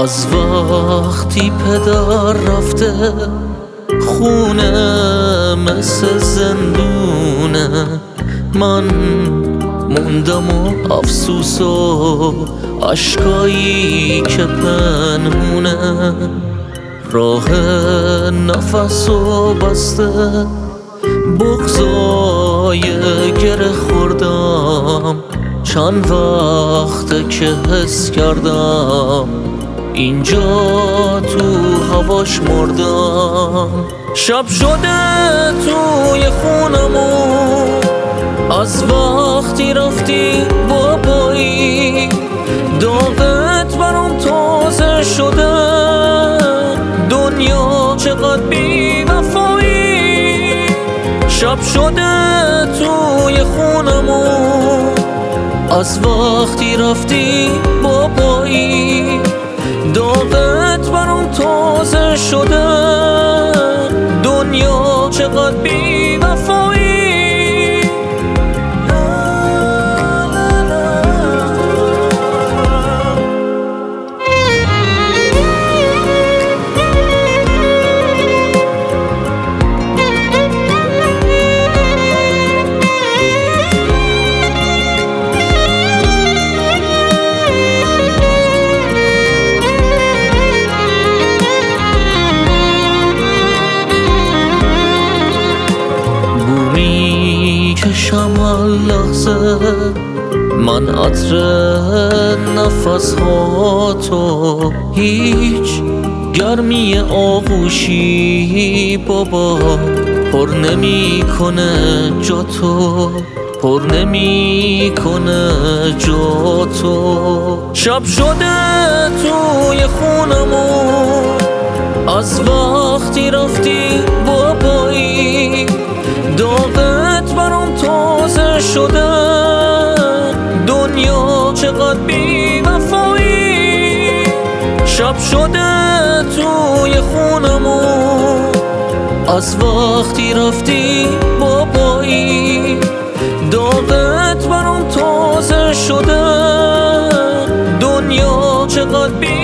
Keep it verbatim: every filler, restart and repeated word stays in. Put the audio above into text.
از وقتی پدر رفته خونه مثل زندونه، من موندم و افسوس و عشقایی که پنهونه، راه نفس و بسته بغضای گره خوردم، چند وقته که حس کردم اینجا تو هواش مردم. شب شده توی خونمون از وقتی رفتی بابایی، داغت برام تازه شده، دنیا چقدر بی وفایی. شب شده توی خونمون از وقتی رفتی بابایی، داغت برام تازه شده، دنیا چقدر بی وفایی. کشم لحظه من عطر نفس ها تو، هیچ گرمی آغوشی بابا پر نمی کنه جا تو، پر نمی کنه جا تو. شب شده توی خونمون از وقتی رفتی بابایی، داغت برام تازه شده، دنیا چقدر بی وفایی. شب شده توی خونمون از وقتی رفتی بابایی، داغت برام تازه شده، دنیا چقدر بی